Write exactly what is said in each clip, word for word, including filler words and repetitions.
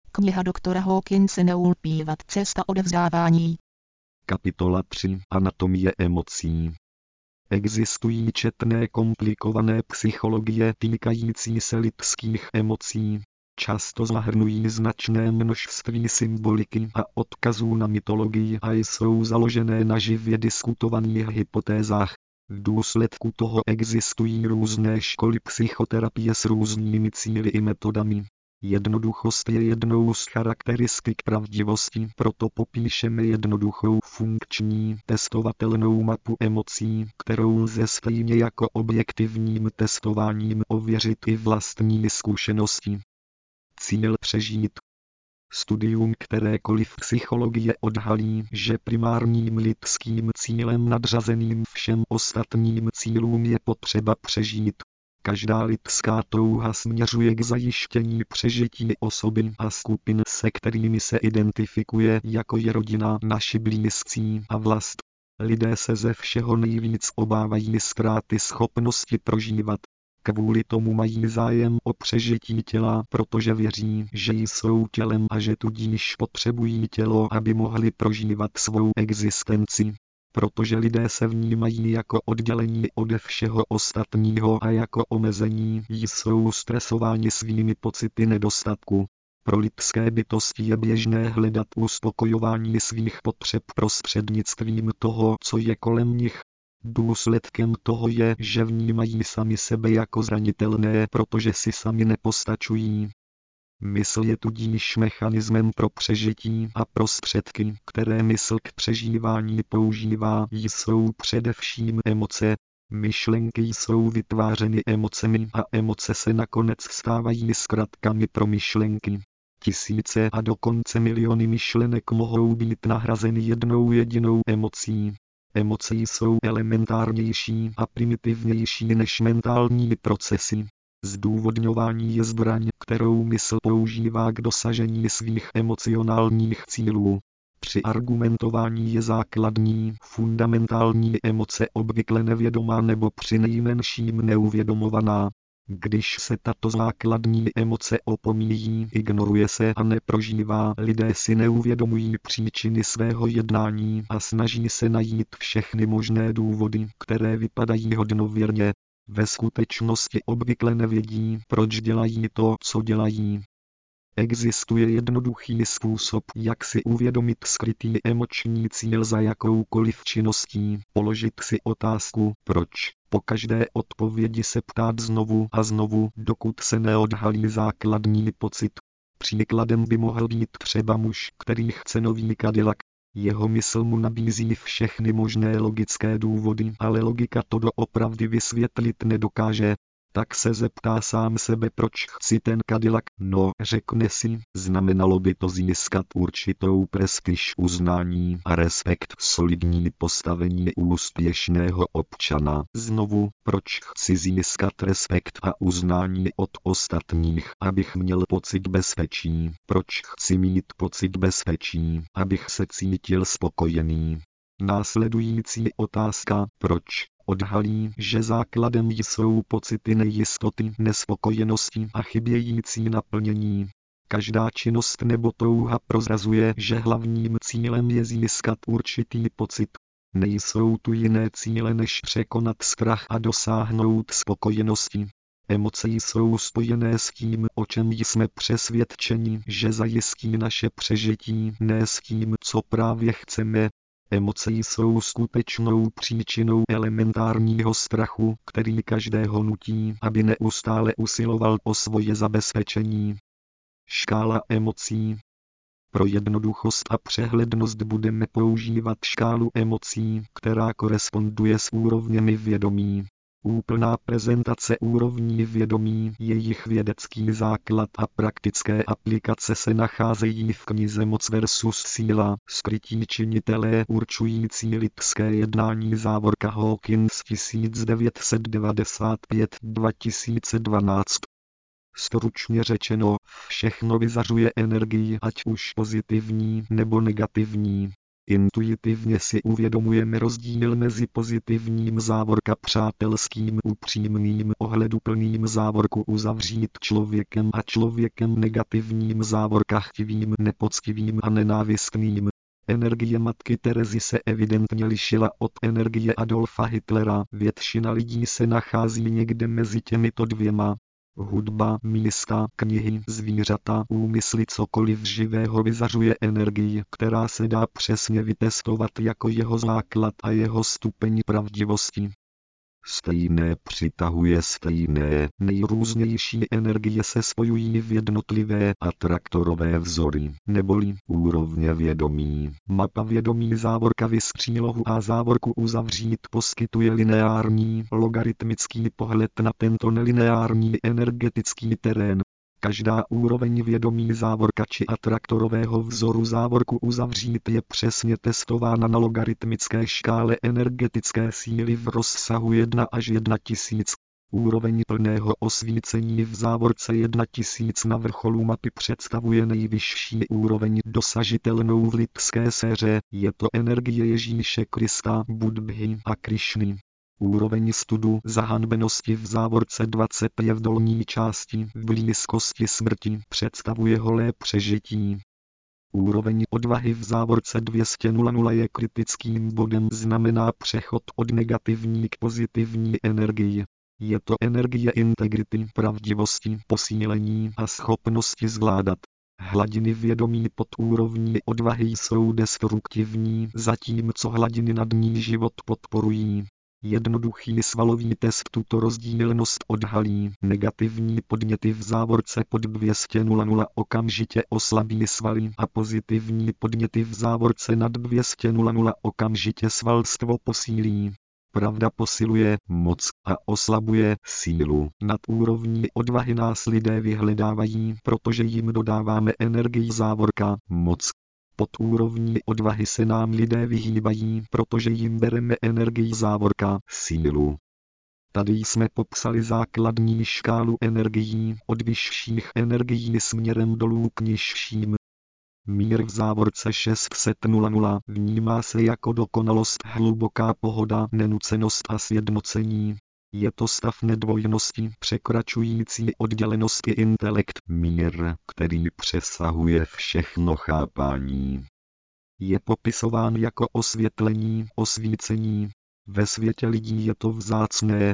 Kniha doktora Hawkinse Neulpívat cesta odevzdávání. Kapitola tři. Anatomie emocí. Existují četné komplikované psychologie týkající se lidských emocí. Často zahrnují značné množství symboliky a odkazů na mytologii a jsou založené na živě diskutovaných hypotézách. V důsledku toho existují různé školy psychoterapie s různými cíli i metodami. Jednoduchost je jednou z charakteristik pravdivosti, proto popíšeme jednoduchou funkční testovatelnou mapu emocí, kterou lze stejně jako objektivním testováním ověřit i vlastními zkušenosti. Cíl přežít. Studium kterékoliv psychologie odhalí, že primárním lidským cílem nadřazeným všem ostatním cílům je potřeba přežít. Každá lidská touha směřuje k zajištění přežití osoby a skupin, se kterými se identifikuje, jako je rodina, naši blízcí a vlast. Lidé se ze všeho nejvíc obávají ztráty schopnosti prožívat. Kvůli tomu mají zájem o přežití těla, protože věří, že jsou tělem a že tudíž potřebují tělo, aby mohli prožívat svou existenci. Protože lidé se vnímají jako oddělení ode všeho ostatního a jako omezení, jsou stresováni svými pocity nedostatku. Pro lidské bytosti je běžné hledat uspokojování svých potřeb prostřednictvím toho, co je kolem nich. Důsledkem toho je, že vnímají sami sebe jako zranitelné, protože si sami nepostačují. Mysl je tudíž mechanismem pro přežití a prostředky, které mysl k přežívání používá, jsou především emoce. Myšlenky jsou vytvářeny emocemi a emoce se nakonec stávají zkratkami pro myšlenky. Tisíce a dokonce miliony myšlenek mohou být nahrazeny jednou jedinou emocí. Emoce jsou elementárnější a primitivnější než mentální procesy. Zdůvodňování je zbraň, kterou mysl používá k dosažení svých emocionálních cílů. Při argumentování je základní, fundamentální emoce obvykle nevědomá nebo přinejmenším neuvědomovaná. Když se tato základní emoce opomíjí, ignoruje se a neprožívá, lidé si neuvědomují příčiny svého jednání a snaží se najít všechny možné důvody, které vypadají hodnověrně. Ve skutečnosti obvykle nevědí, proč dělají to, co dělají. Existuje jednoduchý způsob, jak si uvědomit skrytý emoční cíl za jakoukoliv činností, položit si otázku, proč. Po každé odpovědi se ptát znovu a znovu, dokud se neodhalí základní pocit. Příkladem by mohl být třeba muž, který chce nový Cadillac. Jeho mysl mu nabízí všechny možné logické důvody, ale logika to doopravdy vysvětlit nedokáže. Tak se zeptá sám sebe, proč chci ten Cadillac. No, řekne si, znamenalo by to získat určitou prestiž, uznání a respekt, solidní postavení úspěšného občana. Znovu, proč chci získat respekt a uznání od ostatních, abych měl pocit bezpečí. Proč chci mít pocit bezpečí, abych se cítil spokojený. Následující otázka, proč, odhalí, že základem jsou pocity nejistoty, nespokojenosti a chybějící naplnění. Každá činnost nebo touha prozrazuje, že hlavním cílem je získat určitý pocit. Nejsou tu jiné cíle než překonat strach a dosáhnout spokojenosti. Emoce jsou spojené s tím, o čem jsme přesvědčeni, že zajistí naše přežití, ne s tím, co právě chceme. Emoce jsou skutečnou příčinou elementárního strachu, který každého nutí, aby neustále usiloval o svoje zabezpečení. Škála emocí. Pro jednoduchost a přehlednost budeme používat škálu emocí, která koresponduje s úrovněmi vědomí. Úplná prezentace úrovní vědomí, jejich vědecký základ a praktické aplikace se nacházejí v knize Moc versus síla, skrytí činitelé určující lidské jednání závorka Hawkins tisíc devět set devadesát pět dva tisíce dvanáct. Stručně řečeno, všechno vyzařuje energii, ať už pozitivní nebo negativní. Intuitivně si uvědomujeme rozdíl mezi pozitivním závorka přátelským upřímným ohleduplným závorku uzavřít člověkem a člověkem negativním závorka chtivým nepoctivým a nenávistným. Energie matky Terezy se evidentně lišila od energie Adolfa Hitlera. Většina lidí se nachází někde mezi těmito dvěma. Hudba, místa, knihy, zvířata, úmysly, cokoliv živého vyzařuje energii, která se dá přesně vytestovat jako jeho základ a jeho stupeň pravdivosti. Stejné přitahuje stejné, nejrůznější energie se spojují v jednotlivé atraktorové vzory, neboli úrovně vědomí. Mapa vědomí závorka vystřílohu a závorku uzavřít poskytuje lineární, logaritmický pohled na tento nelineární energetický terén. Každá úroveň vědomí závorka či atraktorového vzoru závorku uzavřít je přesně testována na logaritmické škále energetické síly v rozsahu jedna až jedna tisíc. Úroveň plného osvícení v závorce jedna tisíc na vrcholu mapy představuje nejvyšší úroveň dosažitelnou v lidské séře, je to energie Ježíše Krista, Buddhy a Krišny. Úroveň studu zahanbenosti v závorce dvacet je v dolní části v blízkosti smrti představuje holé přežití. Úroveň odvahy v závorce dvě stě je kritickým bodem, znamená přechod od negativní k pozitivní energii. Je to energie integrity, pravdivosti, posílení a schopnosti zvládat. Hladiny vědomí pod úrovní odvahy jsou destruktivní, zatímco hladiny nad ní život podporují. Jednoduchý svalový test tuto rozdílnost odhalí. Negativní podněty v závorce pod dvě stě okamžitě oslabí svaly a pozitivní podněty v závorce nad dvě stě okamžitě svalstvo posílí. Pravda posiluje moc a oslabuje sílu. Nad úrovní odvahy nás lidé vyhledávají, protože jim dodáváme energii závorka, moc. Pod úrovní odvahy se nám lidé vyhýbají, protože jim bereme energii závorka, sílu. Tady jsme popsali základní škálu energií, od vyšších energií směrem dolů k nižším. Mír v závorce šest set vnímá se jako dokonalost, hluboká pohoda, nenucenost a sjednocení. Je to stav nedvojnosti, překračující oddělenost i intelekt, mír, který přesahuje všechno chápání. Je popisován jako osvětlení, osvícení. Ve světě lidí je to vzácné.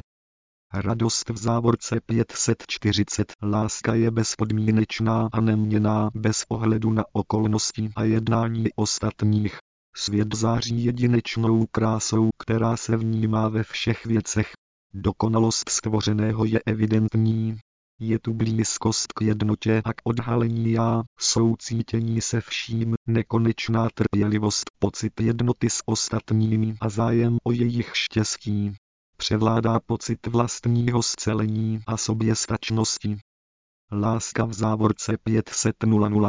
Radost v závorce pět set čtyřicet, láska je bezpodmínečná a neměnná bez ohledu na okolnosti a jednání ostatních. Svět září jedinečnou krásou, která se vnímá ve všech věcech. Dokonalost stvořeného je evidentní. Je tu blízkost k jednotě a k odhalení já, soucítění se vším, nekonečná trpělivost, pocit jednoty s ostatními a zájem o jejich štěstí. Převládá pocit vlastního scelení a soběstačnosti. Láska v závorce pět set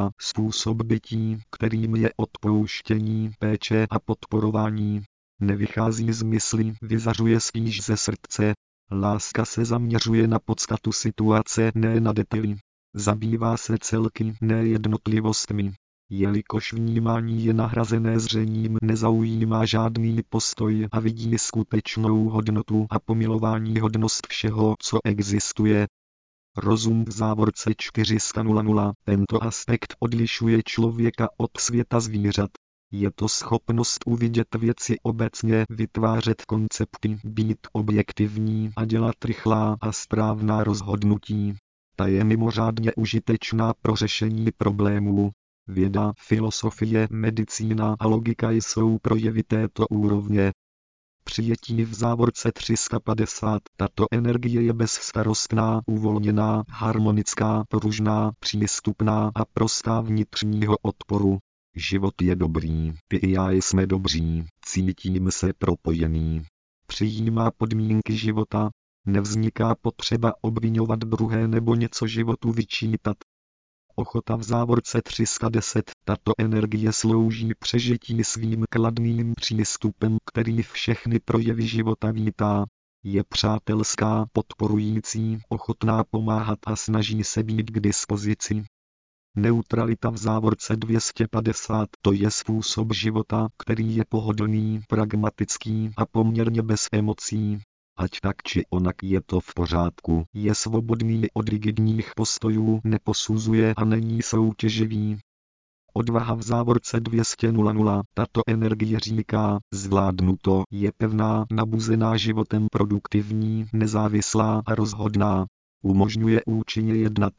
způsob bytí, kterým je odpouštění, péče a podporování. Nevychází z mysli, vyzařuje spíš ze srdce. Láska se zaměřuje na podstatu situace, ne na detaily. Zabývá se celky, ne jednotlivostmi. Jelikož vnímání je nahrazené zřením, nezaujímá žádný postoj a vidí skutečnou hodnotu a pomilování hodnost všeho, co existuje. Rozum v závorce čtyři sta. Tento aspekt odlišuje člověka od světa zvířat. Je to schopnost uvidět věci obecně, vytvářet koncepty, být objektivní a dělat rychlá a správná rozhodnutí. Ta je mimořádně užitečná pro řešení problémů. Věda, filosofie, medicína a logika jsou projevy této úrovně. Přijetí v závorce tři sta padesát. Tato energie je bezstarostná, uvolněná, harmonická, pružná, přístupná a prostá vnitřního odporu. Život je dobrý, ty i já jsme dobří, cítím se propojený. Přijímá podmínky života, nevzniká potřeba obvinovat druhé nebo něco životu vyčítat. Ochota v závorce tři sta deset. Tato energie slouží přežití svým kladným přístupem, který všechny projevy života vítá. Je přátelská, podporující, ochotná pomáhat a snaží se být k dispozici. Neutralita v závorce dvě stě padesát, to je způsob života, který je pohodlný, pragmatický a poměrně bez emocí. Ať tak či onak je to v pořádku, je svobodný od rigidních postojů, neposuzuje a není soutěživý. Odvaha v závorce dvě stě nula, tato energie říká, zvládnu to, je pevná, nabuzená životem, produktivní, nezávislá a rozhodná. Umožňuje účinně jednat.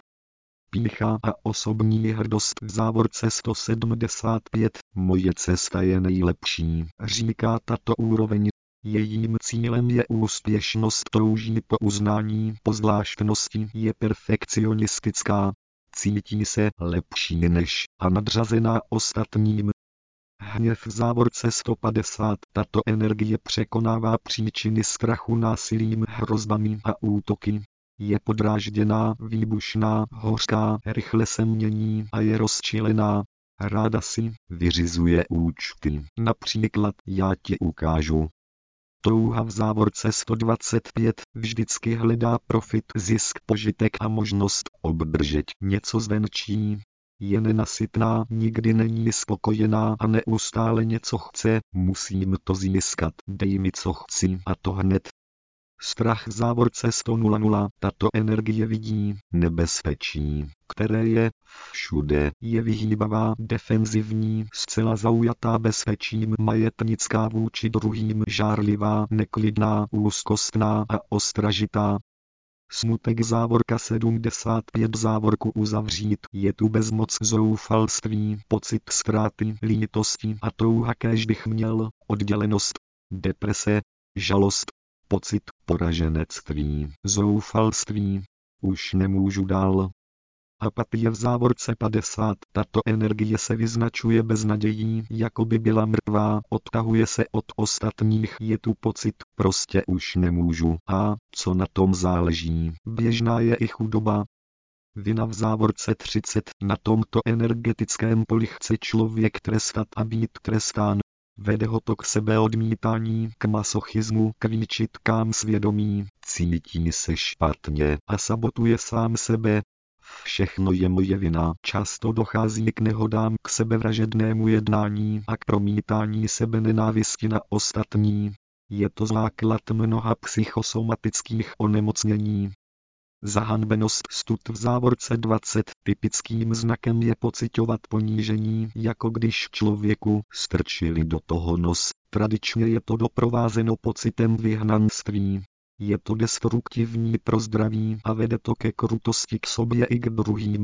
Pýcha a osobní hrdost v závorce sto sedmdesát pět, moje cesta je nejlepší, říká tato úroveň. Jejím cílem je úspěšnost, touží po uznání, po zvláštnosti, je perfekcionistická. Cítí se lepší než a nadřazená ostatním. Hněv v závorce sto padesát, tato energie překonává příčiny strachu násilím, hrozbami a útoky. Je podrážděná, výbušná, hořká, rychle se mění a je rozčilená. Ráda si vyřizuje účty, například já ti ukážu. Touha v závorce sto dvacet pět vždycky hledá profit, zisk, požitek a možnost obdržet něco zvenčí. Je nenasytná, nikdy není spokojená a neustále něco chce, musím to získat, dej mi co chci a to hned. Strach v závorce sto nula, tato energie vidí nebezpečí, které je všude, je vyhýbavá, defenzivní, zcela zaujatá bezpečím, majetnická vůči druhým, žárlivá, neklidná, úzkostná a ostražitá. Smutek závorka sedmdesát pět závorku uzavřít, je tu bezmoc, zoufalství, pocit ztráty, lítosti a touha kéž bych měl, oddělenost, deprese, žalost, pocit poraženectví, zoufalství, už nemůžu dál. Apatie v závorce padesát, tato energie se vyznačuje beznadějí, jako by byla mrtvá, odtahuje se od ostatních, je tu pocit, prostě už nemůžu, a co na tom záleží, běžná je i chudoba. Vina v závorce třicet, na tomto energetickém poli chce člověk trestat a být trestán. Vede ho to k sebeodmítání, k masochismu, k výčitkám svědomí, cítí se špatně a sabotuje sám sebe. Všechno je moje vina, často dochází k nehodám, k sebevražednému jednání a k promítání sebenenávisti na ostatní. Je to základ mnoha psychosomatických onemocnění. Zahanbenost stud v závorce dvacet, typickým znakem je pociťovat ponížení, jako když člověku strčili do toho nos, tradičně je to doprovázeno pocitem vyhnanství. Je to destruktivní pro zdraví a vede to ke krutosti k sobě i k druhým.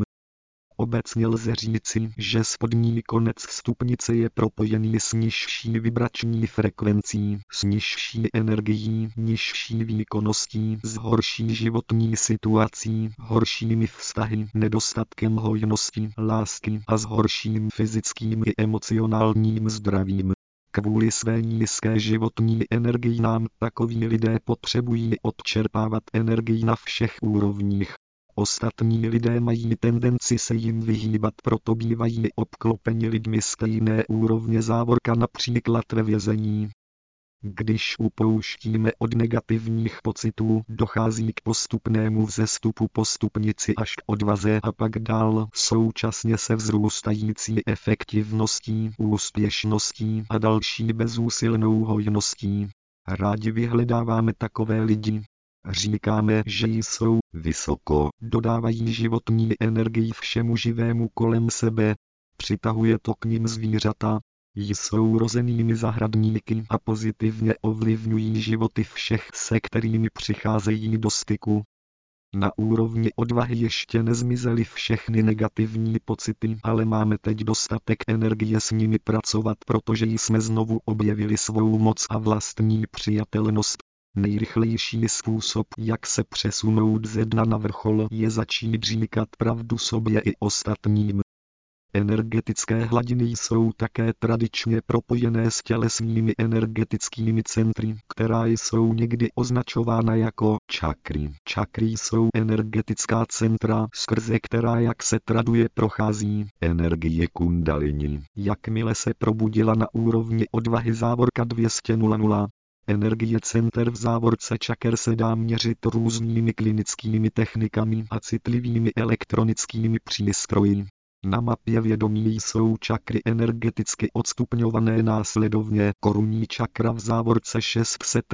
Obecně lze říci, že spodní konec stupnice je propojený s nižší vibrační frekvencí, s nižší energií, nižší výkonností, s horší životní situací, horšími vztahy, nedostatkem hojnosti, lásky a s horším fyzickým i emocionálním zdravím. Kvůli své nízké životní energii nám takoví lidé potřebují odčerpávat energii na všech úrovních. Ostatní lidé mají tendenci se jim vyhýbat, proto bývají obklopeni lidmi stejné úrovně závorka, například ve vězení. Když upouštíme od negativních pocitů, dochází k postupnému vzestupu po stupnici až k odvaze a pak dál, současně se vzrůstající efektivností, úspěšností a další bezúsilnou hojností. Rádi vyhledáváme takové lidi. Říkáme, že jsou vysoko, dodávají životní energii všemu živému kolem sebe. Přitahuje to k nim zvířata. Jsou rozenými zahradníky a pozitivně ovlivňují životy všech, se kterými přicházejí do styku. Na úrovni odvahy ještě nezmizely všechny negativní pocity, ale máme teď dostatek energie s nimi pracovat, protože jsme znovu objevili svou moc a vlastní přijatelnost. Nejrychlejší způsob, jak se přesunout ze dna na vrchol, je začít říkat pravdu sobě i ostatním. Energetické hladiny jsou také tradičně propojené s tělesnými energetickými centry, která jsou někdy označována jako čakry. Čakry jsou energetická centra, skrze která, jak se traduje, prochází energie kundalini. Jakmile se probudila na úrovni odvahy závorka dvě stě nula, energie center v závorce čaker se dá měřit různými klinickými technikami a citlivými elektronickými přístroji. Na mapě vědomí jsou čakry energeticky odstupňované následovně: korunní čakra v závorce šest set,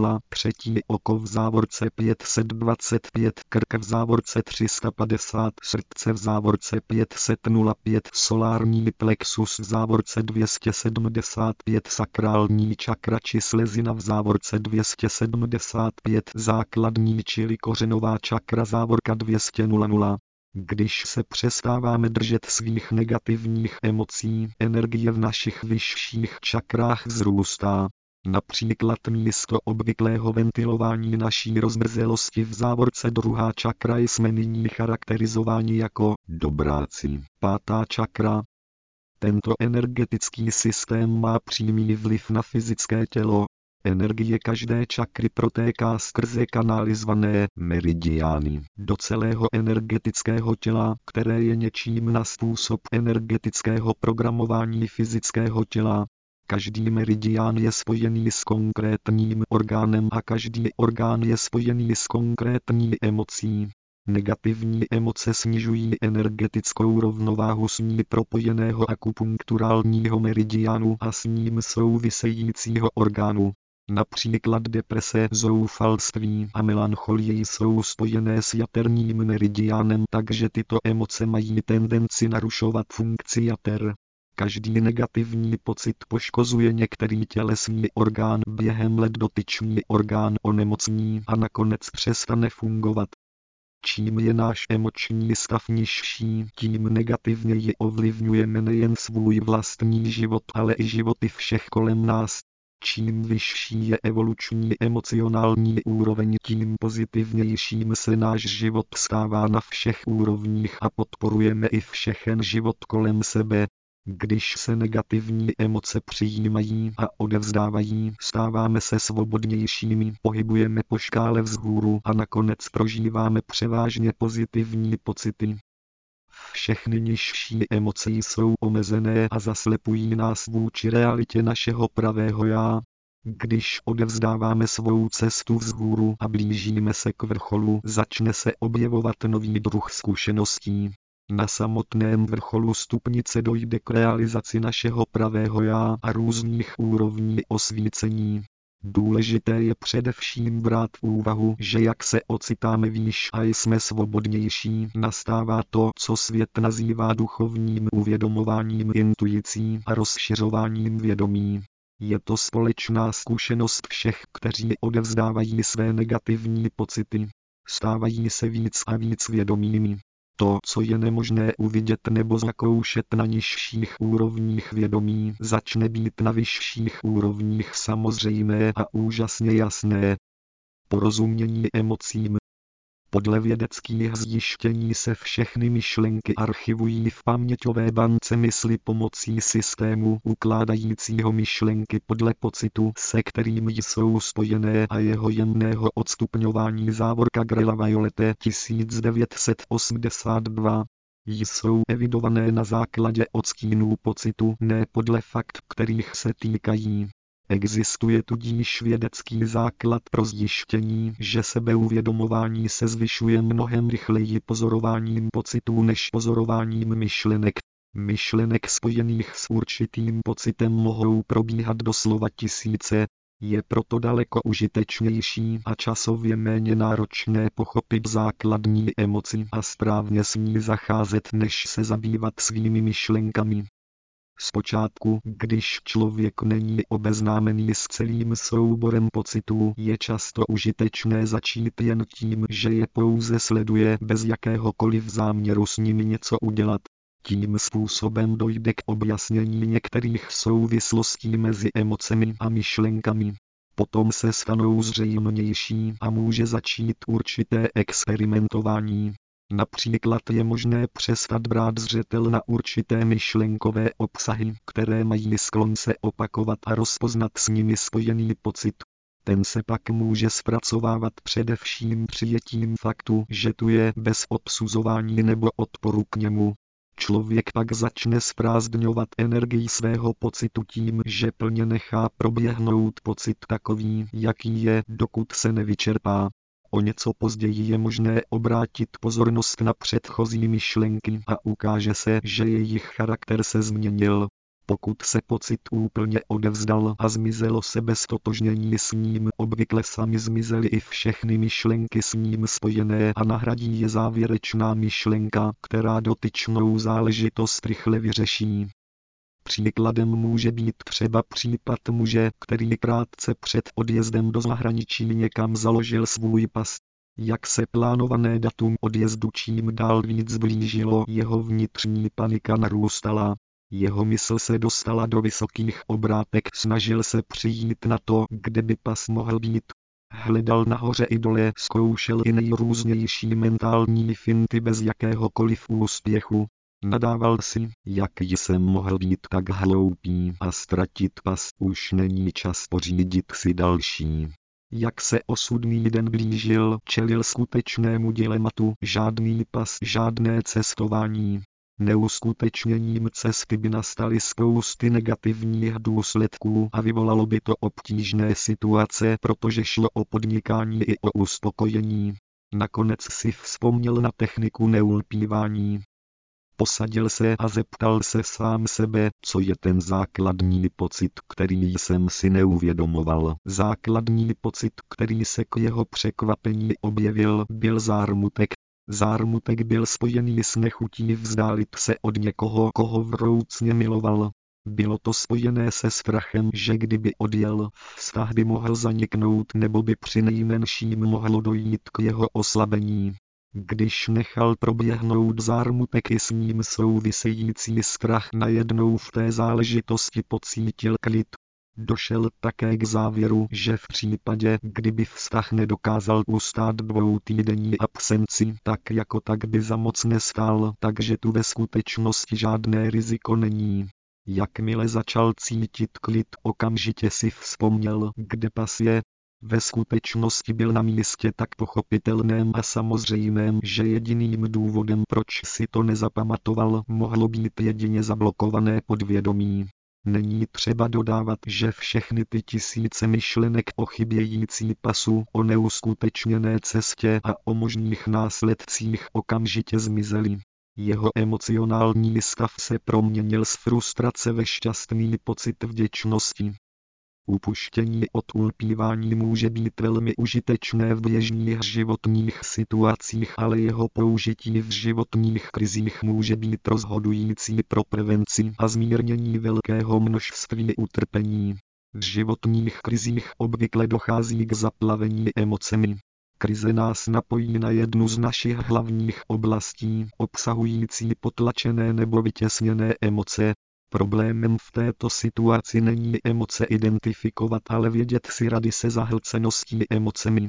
třetí oko v závorce pět set dvacet pět, krk v závorce tři sta padesát, srdce v závorce pět set pět, solární plexus v závorce dvě stě sedmdesát pět, sakrální čakra či slezina v závorce dvě stě sedmdesát pět, základní čili kořenová čakra závorka dvě stě. Když se přestáváme držet svých negativních emocí, energie v našich vyšších čakrách vzrůstá. Například místo obvyklého ventilování naší rozmrzelosti v závorce druhá čakra jsme nyní charakterizováni jako dobráci. Pátá čakra. Tento energetický systém má přímý vliv na fyzické tělo. Energie každé čakry protéká skrze kanály zvané meridiány do celého energetického těla, které je něčím na způsob energetického programování fyzického těla. Každý meridián je spojený s konkrétním orgánem a každý orgán je spojený s konkrétní emocí. Negativní emoce snižují energetickou rovnováhu s ní propojeného akupunkturálního meridiánu a s ním souvisejícího orgánu. Například deprese, zoufalství a melancholie jsou spojené s jaterním meridiánem, takže tyto emoce mají tendenci narušovat funkci jater. Každý negativní pocit poškozuje některý tělesný orgán, během let dotyčný orgán onemocní a nakonec přestane fungovat. Čím je náš emoční stav nižší, tím negativněji ovlivňujeme nejen svůj vlastní život, ale i životy všech kolem nás. Čím vyšší je evoluční emocionální úroveň, tím pozitivnějším se náš život stává na všech úrovních a podporujeme i všechen život kolem sebe. Když se negativní emoce přijímají a odevzdávají, stáváme se svobodnějšími, pohybujeme po škále vzhůru a nakonec prožíváme převážně pozitivní pocity. Všechny nižší emoce jsou omezené a zaslepují nás vůči realitě našeho pravého já. Když odevzdáváme svou cestu vzhůru a blížíme se k vrcholu, začne se objevovat nový druh zkušeností. Na samotném vrcholu stupnice dojde k realizaci našeho pravého já a různých úrovní osvícení. Důležité je především brát v úvahu, že jak se ocitáme výš a jsme svobodnější, nastává to, co svět nazývá duchovním uvědomováním, intuicí a rozšiřováním vědomí. Je to společná zkušenost všech, kteří odevzdávají své negativní pocity. Stávají se víc a víc vědomými. To, co je nemožné uvidět nebo zakoušet na nižších úrovních vědomí, začne být na vyšších úrovních samozřejmé a úžasně jasné. Porozumění emocím. Podle vědeckých zjištění se všechny myšlenky archivují v paměťové bance mysli pomocí systému ukládajícího myšlenky podle pocitu, se kterým jsou spojené, a jeho jemného odstupňování závorka Grela Violette tisíc devět set osmdesát dva. Jsou evidované na základě odstínů pocitu, ne podle fakt, kterých se týkají. Existuje tudíž vědecký základ pro zjištění, že sebeuvědomování se zvyšuje mnohem rychleji pozorováním pocitů než pozorováním myšlenek. Myšlenek spojených s určitým pocitem mohou probíhat doslova tisíce. Je proto daleko užitečnější a časově méně náročné pochopit základní emoci a správně s ní zacházet, než se zabývat svými myšlenkami. Zpočátku, když člověk není obeznámený s celým souborem pocitů, je často užitečné začít jen tím, že je pouze sleduje bez jakéhokoliv záměru s nimi něco udělat. Tím způsobem dojde k objasnění některých souvislostí mezi emocemi a myšlenkami. Potom se stanou zřejmější a může začít určité experimentování. Například je možné přestat brát zřetel na určité myšlenkové obsahy, které mají sklon se opakovat, a rozpoznat s nimi spojený pocit. Ten se pak může zpracovávat především přijetím faktu, že tu je, bez odsuzování nebo odporu k němu. Člověk pak začne zprázdňovat energii svého pocitu tím, že plně nechá proběhnout pocit takový, jaký je, dokud se nevyčerpá. O něco později je možné obrátit pozornost na předchozí myšlenky a ukáže se, že jejich charakter se změnil. Pokud se pocit úplně odevzdal a zmizelo sebeztotožnění s ním, obvykle sami zmizely i všechny myšlenky s ním spojené a nahradí je závěrečná myšlenka, která dotyčnou záležitost rychle vyřeší. Příkladem může být třeba případ muže, který krátce před odjezdem do zahraničí někam založil svůj pas. Jak se plánované datum odjezdu čím dál víc blížilo, jeho vnitřní panika narůstala. Jeho mysl se dostala do vysokých obrátek, snažil se přijít na to, kde by pas mohl být. Hledal nahoře i dole, zkoušel i nejrůznější mentální finty bez jakéhokoliv úspěchu. Nadával si, jak jsem mohl být tak hloupý a ztratit pas, už není čas pořídit si další. Jak se osudný den blížil, čelil skutečnému dilematu, žádný pas, žádné cestování. Neuskutečněním cesty by nastaly spousty negativních důsledků a vyvolalo by to obtížné situace, protože šlo o podnikání i o uspokojení. Nakonec si vzpomněl na techniku neulpívání. Posadil se a zeptal se sám sebe, co je ten základní pocit, který jsem si neuvědomoval. Základní pocit, který se k jeho překvapení objevil, byl zármutek. Zármutek byl spojený s nechutí vzdálit se od někoho, koho vroucně miloval. Bylo to spojené se strachem, že kdyby odjel, vztah by mohl zaniknout nebo by přinejmenším mohlo dojít k jeho oslabení. Když nechal proběhnout zármutek i s ním související strach, najednou v té záležitosti pocítil klid. Došel také k závěru, že v případě, kdyby vztah nedokázal ustát dvoutýdenní absenci, tak jako tak by za moc nestál, takže tu ve skutečnosti žádné riziko není. Jakmile začal cítit klid, okamžitě si vzpomněl, kde pas je. Ve skutečnosti byl na místě tak pochopitelném a samozřejmém, že jediným důvodem, proč si to nezapamatoval, mohlo být jedině zablokované podvědomí. Není třeba dodávat, že všechny ty tisíce myšlenek o chybějící pasu, o neuskutečněné cestě a o možných následcích okamžitě zmizely. Jeho emocionální stav se proměnil z frustrace ve šťastný pocit vděčnosti. Upuštění od ulpívání může být velmi užitečné v běžných životních situacích, ale jeho použití v životních krizích může být rozhodující pro prevenci a zmírnění velkého množství utrpení. V životních krizích obvykle dochází k zaplavení emocemi. Krize nás napojí na jednu z našich hlavních oblastí, obsahující potlačené nebo vytěsněné emoce. Problémem v této situaci není emoce identifikovat, ale vědět si rady se zahlceností emocemi.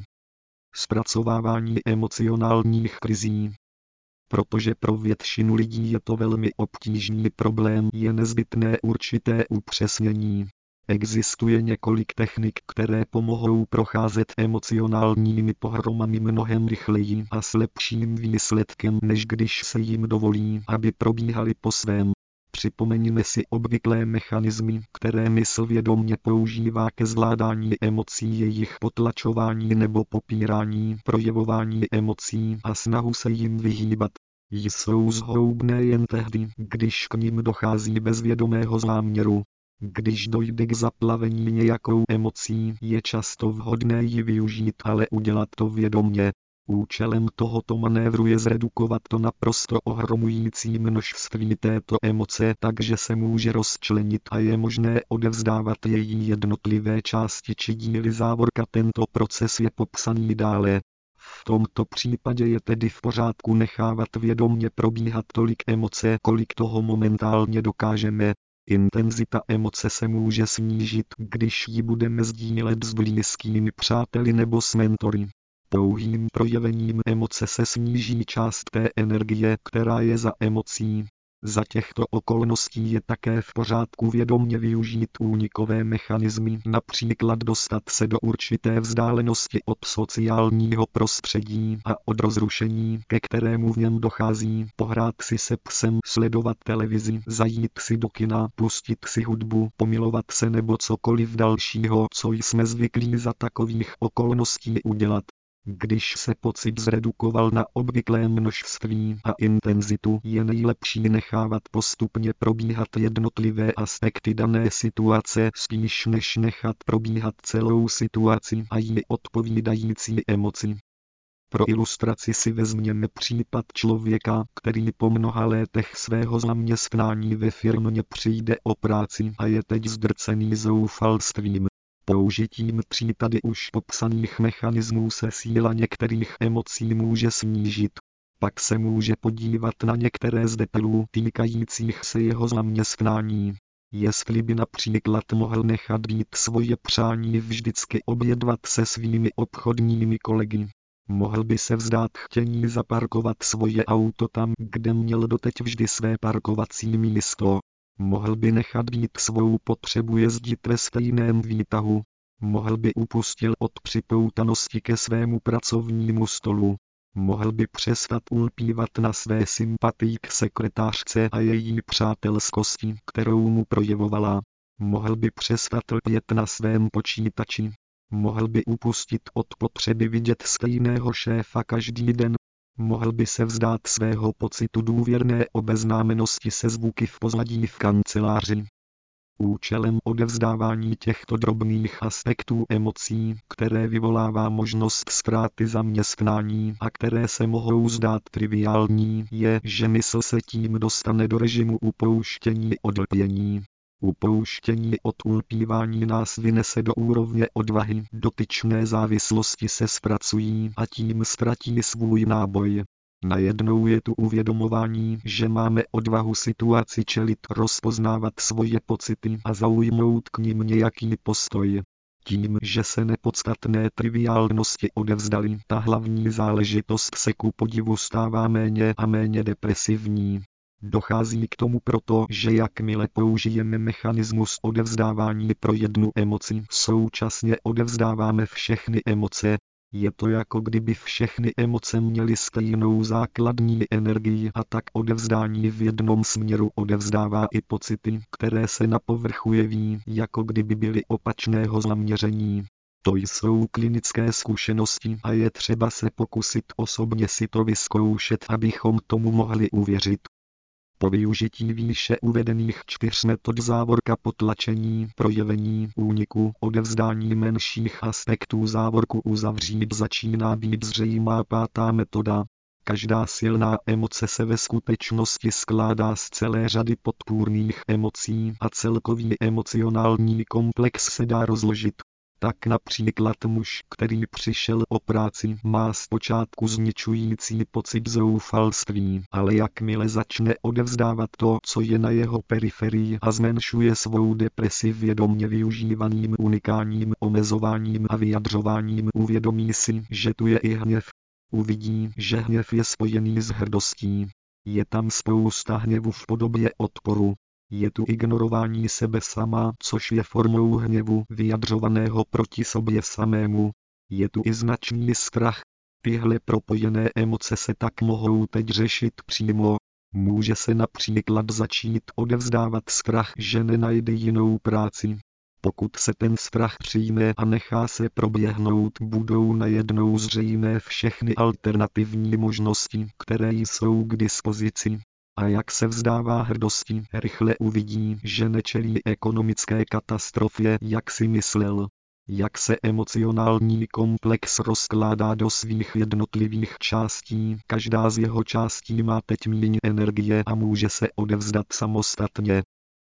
Zpracovávání emocionálních krizí. Protože pro většinu lidí je to velmi obtížný problém, je nezbytné určité upřesnění. Existuje několik technik, které pomohou procházet emocionálními pohromami mnohem rychleji a s lepším výsledkem, než když se jim dovolí, aby probíhaly po svém. Připomeňme si obvyklé mechanismy, které mysl vědomě používá ke zvládání emocí, jejich potlačování nebo popírání, projevování emocí a snahu se jim vyhýbat. Jsou zhoubné jen tehdy, když k nim dochází bez vědomého záměru. Když dojde k zaplavení nějakou emocí, je často vhodné ji využít, ale udělat to vědomě. Účelem tohoto manévru je zredukovat to naprosto ohromující množství této emoce, takže se může rozčlenit a je možné odevzdávat její jednotlivé části či díly závorka. Tento proces je popsaný dále. V tomto případě je tedy v pořádku nechávat vědomě probíhat tolik emoce, kolik toho momentálně dokážeme. Intenzita emoce se může snížit, když ji budeme sdílet s blízkými přáteli nebo s mentory. Pouhým projevením emoce se sníží část té energie, která je za emocí. Za těchto okolností je také v pořádku vědomě využít únikové mechanismy, například dostat se do určité vzdálenosti od sociálního prostředí a od rozrušení, ke kterému v něm dochází, pohrát si se psem, sledovat televizi, zajít si do kina, pustit si hudbu, pomilovat se nebo cokoliv dalšího, co jsme zvyklí za takových okolností udělat. Když se pocit zredukoval na obvyklé množství a intenzitu, je nejlepší nechávat postupně probíhat jednotlivé aspekty dané situace spíš než nechat probíhat celou situaci a jí odpovídající emoci. Pro ilustraci si vezměme případ člověka, který po mnoha letech svého zaměstnání ve firmě přijde o práci a je teď zdrcený zoufalstvím. Použitím tří tady už popsaných mechanismů se síla některých emocí může snížit. Pak se může podívat na některé z detailů týkajících se jeho zaměstnání. Jestli by například mohl nechat být svoje přání vždycky obědvat se svými obchodními kolegy. Mohl by se vzdát chtění zaparkovat svoje auto tam, kde měl doteď vždy své parkovací místo. Mohl by nechat být svou potřebu jezdit ve stejném výtahu. Mohl by upustil od připoutanosti ke svému pracovnímu stolu. Mohl by přestat ulpívat na své sympatii k sekretářce a její přátelskosti, kterou mu projevovala. Mohl by přestat lpět na svém počítači. Mohl by upustit od potřeby vidět stejného šéfa každý den. Mohl by se vzdát svého pocitu důvěrné obeznámenosti se zvuky v pozadí v kanceláři. Účelem odevzdávání těchto drobných aspektů emocí, které vyvolává možnost ztráty zaměstnání a které se mohou zdát triviální, je, že mysl se tím dostane do režimu upouštění od lpění. Upouštění od ulpívání nás vynese do úrovně odvahy, dotyčné závislosti se zpracují a tím ztratí svůj náboj. Najednou je tu uvědomování, že máme odvahu situaci čelit, rozpoznávat svoje pocity a zaujmout k nim nějaký postoj. Tím, že se nepodstatné triviálnosti odevzdali, ta hlavní záležitost se ku podivu stává méně a méně depresivní. Dochází k tomu proto, že jakmile použijeme mechanismus odevzdávání pro jednu emoci, současně odevzdáváme všechny emoce. Je to jako kdyby všechny emoce měly stejnou základní energii a tak odevzdání v jednom směru odevzdává i pocity, které se na povrchu jeví, jako kdyby byly opačného zaměření. To jsou klinické zkušenosti a je třeba se pokusit osobně si to vyzkoušet, abychom tomu mohli uvěřit. Po využití výše uvedených čtyř metod závorka potlačení, projevení, úniku, odevzdání menších aspektů závorku uzavřít začíná být zřejmá pátá metoda. Každá silná emoce se ve skutečnosti skládá z celé řady podpůrných emocí a celkový emocionální komplex se dá rozložit. Tak například muž, který přišel o práci, má zpočátku zničující pocit zoufalství, ale jakmile začne odevzdávat to, co je na jeho periferii a zmenšuje svou depresi vědomě využívaným unikáním, omezováním a vyjadřováním, uvědomí si, že tu je i hněv. Uvidí, že hněv je spojený s hrdostí. Je tam spousta hněvu v podobě odporu. Je tu ignorování sebe sama, což je formou hněvu vyjadřovaného proti sobě samému. Je tu i značný strach. Tyhle propojené emoce se tak mohou teď řešit přímo. Může se například začít odevzdávat strach, že nenajde jinou práci. Pokud se ten strach přijme a nechá se proběhnout, budou najednou zřejmé všechny alternativní možnosti, které jsou k dispozici. A jak se vzdává hrdosti, rychle uvidí, že nečelí ekonomické katastrofě, jak si myslel. Jak se emocionální komplex rozkládá do svých jednotlivých částí, každá z jeho částí má teď míň energie a může se odevzdat samostatně.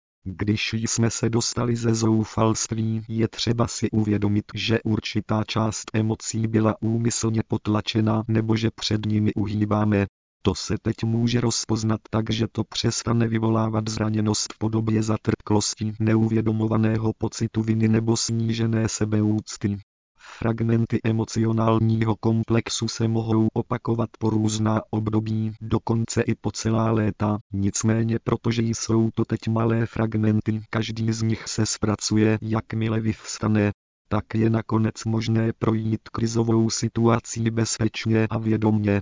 Když jsme se dostali ze zoufalství, je třeba si uvědomit, že určitá část emocí byla úmyslně potlačena nebo že před nimi uhýbáme. To se teď může rozpoznat tak, že to přestane vyvolávat zraněnost v podobě zatrpklosti, neuvědomovaného pocitu viny nebo snížené sebeúcty. Fragmenty emocionálního komplexu se mohou opakovat po různá období, dokonce i po celá léta, nicméně protože jsou to teď malé fragmenty, každý z nich se zpracuje, jakmile vyvstane, tak je nakonec možné projít krizovou situací bezpečně a vědomně.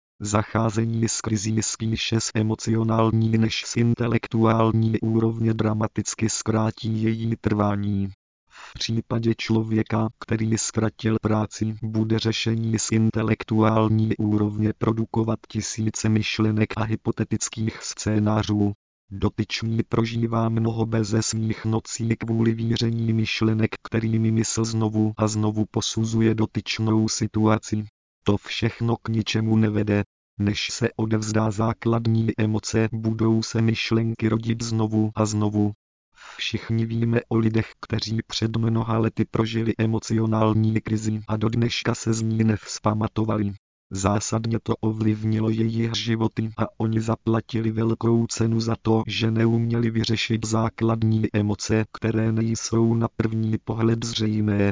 Zacházení s krizí spíše s emocionální než s intelektuální úrovně dramaticky zkrátí její trvání. V případě člověka, který ztratil práci, bude řešení z intelektuální úrovně produkovat tisíce myšlenek a hypotetických scénářů. Dotyčný prožívá mnoho bezesných nocí kvůli víření myšlenek, kterými mysl znovu a znovu posuzuje dotyčnou situaci. To všechno k ničemu nevede. Než se odevzdá základní emoce, budou se myšlenky rodit znovu a znovu. Všichni víme o lidech, kteří před mnoha lety prožili emocionální krizi a do dneška se z ní nevzpamatovali. Zásadně to ovlivnilo jejich životy a oni zaplatili velkou cenu za to, že neuměli vyřešit základní emoce, které nejsou na první pohled zřejmé.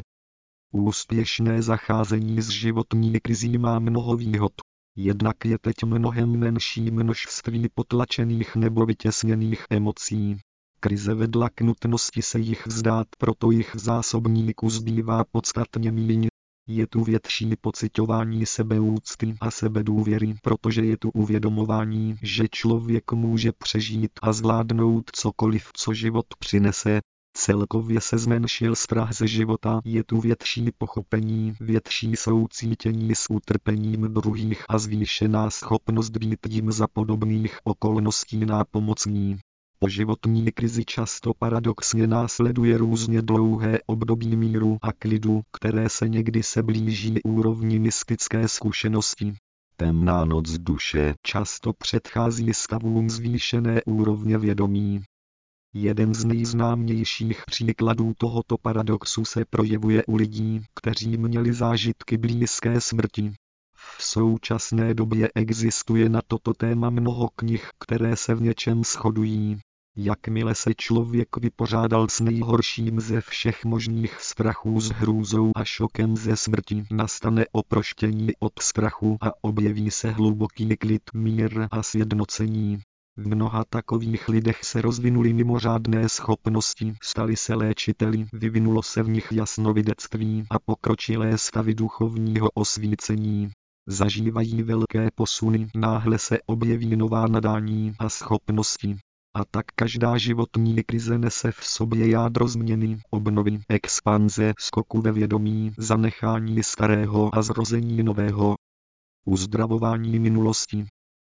Úspěšné zacházení s životní krizí má mnoho výhod. Jednak je teď mnohem menší množství potlačených nebo vytěsněných emocí. Krize vedla k nutnosti se jich vzdát, proto jich zásobníku zbývá podstatně míň. Je tu větší pociťování sebeúcty a sebedůvěry, protože je tu uvědomování, že člověk může přežít a zvládnout cokoliv, co život přinese. Celkově se zmenšil strach ze života, je tu větší pochopení, větší soucítění s utrpením druhých a zvýšená schopnost být jim za podobných okolností nápomocní. Po životní krizi často paradoxně následuje různě dlouhé období míru a klidu, které se někdy se blíží úrovni mystické zkušenosti. Temná noc duše často předchází stavům zvýšené úrovně vědomí. Jeden z nejznámějších příkladů tohoto paradoxu se projevuje u lidí, kteří měli zážitky blízké smrti. V současné době existuje na toto téma mnoho knih, které se v něčem shodují. Jakmile se člověk vypořádal s nejhorším ze všech možných strachů s hrůzou a šokem ze smrti, nastane oproštění od strachu a objeví se hluboký klid, mír a sjednocení. V mnoha takových lidech se rozvinuly mimořádné schopnosti, stali se léčiteli, vyvinulo se v nich jasnovidectví a pokročilé stavy duchovního osvícení. Zažívají velké posuny, náhle se objeví nová nadání a schopnosti. A tak každá životní krize nese v sobě jádro změny, obnovy, expanze, skoku ve vědomí, zanechání starého a zrození nového. Uzdravování minulosti.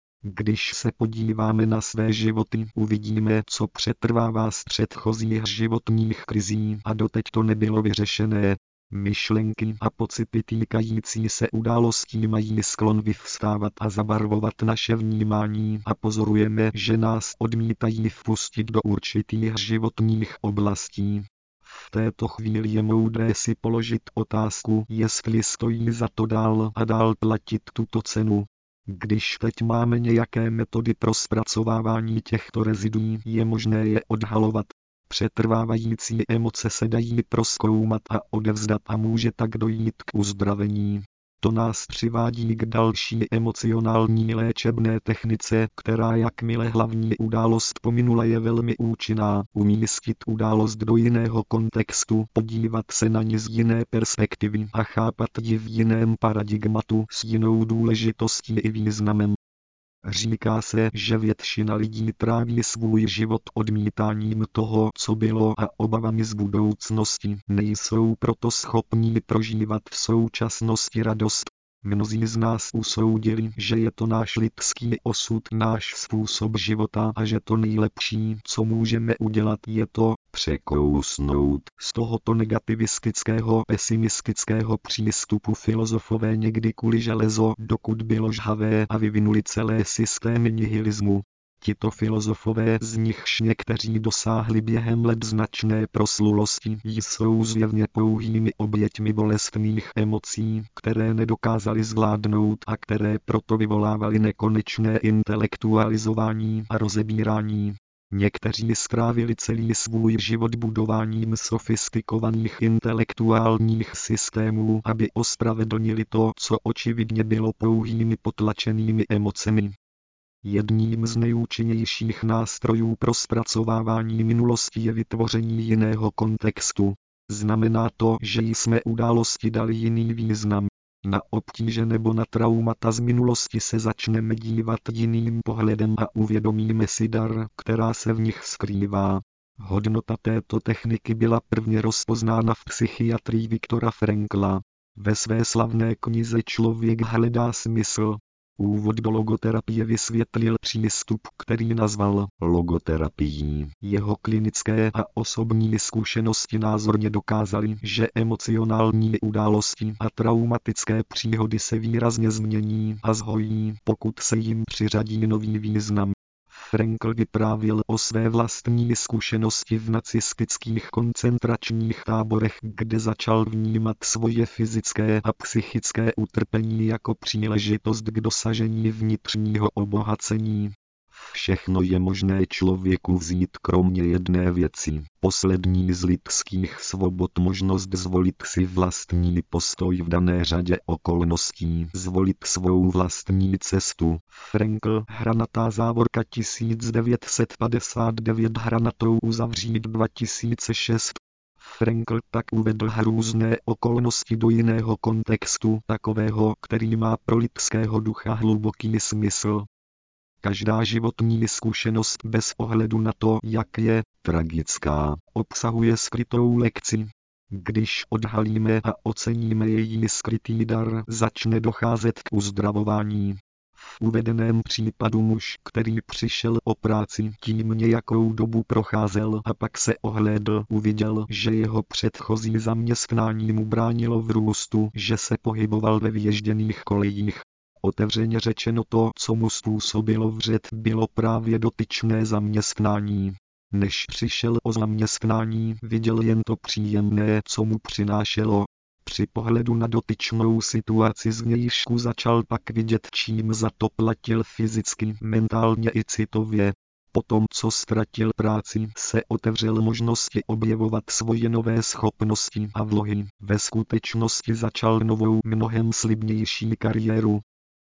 Když se podíváme na své životy, uvidíme, co přetrvává z předchozích životních krizí a doteď to nebylo vyřešené. Myšlenky a pocity týkající se událostí mají sklon vyvstávat a zabarvovat naše vnímání a pozorujeme, že nás odmítají vpustit do určitých životních oblastí. V této chvíli je moudré si položit otázku, jestli stojí za to dál a dál platit tuto cenu. Když teď máme nějaké metody pro zpracovávání těchto reziduí, je možné je odhalovat. Přetrvávající emoce se dají prozkoumat a odevzdat a může tak dojít k uzdravení. To nás přivádí k další emocionální léčebné technice, která jakmile hlavní událost pominula je velmi účinná, umístit událost do jiného kontextu, podívat se na ní z jiné perspektivy a chápat ji v jiném paradigmatu s jinou důležitostí i významem. Říká se, že většina lidí tráví svůj život odmítáním toho, co bylo a obavami z budoucnosti, nejsou proto schopní prožívat v současnosti radost. Mnozí z nás usoudili, že je to náš lidský osud, náš způsob života a že to nejlepší, co můžeme udělat, je to překousnout. Z tohoto negativistického, pesimistického přístupu filozofové někdy kuli železo, dokud bylo žhavé, a vyvinuli celé systémy nihilismu. Tito filozofové, z nichž někteří dosáhli během let značné proslulosti, jsou zjevně pouhými oběťmi bolestných emocí, které nedokázali zvládnout a které proto vyvolávaly nekonečné intelektualizování a rozebírání. Někteří strávili celý svůj život budováním sofistikovaných intelektuálních systémů, aby ospravedlnili to, co očividně bylo pouhými potlačenými emocemi. Jedním z nejúčinnějších nástrojů pro zpracovávání minulosti je vytvoření jiného kontextu. Znamená to, že jsme události dali jiný význam. Na obtíže nebo na traumata z minulosti se začneme dívat jiným pohledem a uvědomíme si dar, která se v nich skrývá. Hodnota této techniky byla prvně rozpoznána v psychiatrii Viktora Frankla. Ve své slavné knize Člověk hledá smysl úvod do logoterapie vysvětlil přístup, který nazval logoterapií. Jeho klinické a osobní zkušenosti názorně dokázaly, že emocionální události a traumatické příhody se výrazně změní a zhojí, pokud se jim přiřadí nový význam. Frankl vyprávěl o své vlastní zkušenosti v nacistických koncentračních táborech, kde začal vnímat svoje fyzické a psychické utrpení jako příležitost k dosažení vnitřního obohacení. Všechno je možné člověku vzít kromě jedné věci, poslední z lidských svobod, možnost zvolit si vlastní postoj v dané řadě okolností, zvolit svou vlastní cestu. Frankl, hranatá závorka tisíc devět set padesát devět, hranatou uzavřít dva tisíce šest. Frankl tak uvedl různé okolnosti do jiného kontextu, takového, který má pro lidského ducha hluboký smysl. Každá životní zkušenost bez ohledu na to, jak je tragická, obsahuje skrytou lekci. Když odhalíme a oceníme její skrytý dar, začne docházet k uzdravování. V uvedeném případu muž, který přišel o práci, tím nějakou dobu procházel a pak se ohlédl, uviděl, že jeho předchozí zaměstnání mu bránilo v růstu, že se pohyboval ve vyježděných kolejích. Otevřeně řečeno, to, co mu způsobilo vřed, bylo právě dotyčné zaměstnání. Než přišel o zaměstnání, viděl jen to příjemné, co mu přinášelo. Při pohledu na dotyčnou situaci zvnějšku začal pak vidět, čím za to platil fyzicky, mentálně i citově. Potom, co ztratil práci, se otevřel možnosti objevovat svoje nové schopnosti a vlohy. Ve skutečnosti začal novou, mnohem slibnější kariéru.